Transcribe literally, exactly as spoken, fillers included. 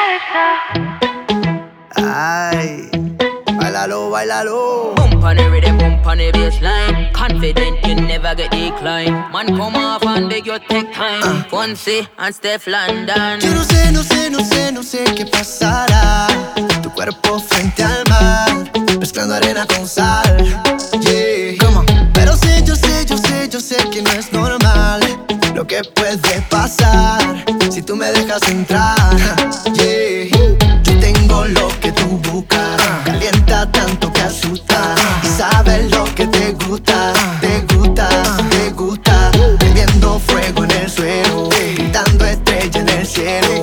Ay, bailalo, bailalo. Bump on the rhythm, bump on the bassline. Confident you never get decline. Man come off and beg you take time. uh. Fonsi and Steph London. Yo no sé, no sé, no sé, no sé qué pasará. Tu cuerpo frente al mar, mezclando arena con sal. Yeah. Come on. Pero sé, yo sé, yo sé, yo sé que no es normal lo que puede pasar si tú me dejas entrar. Yeah. Yo tengo lo que tú buscas, calienta tanto que asusta. Y sabes lo que te gusta, te gusta, te gusta. Prendiendo fuego en el suelo, pintando estrella en el cielo.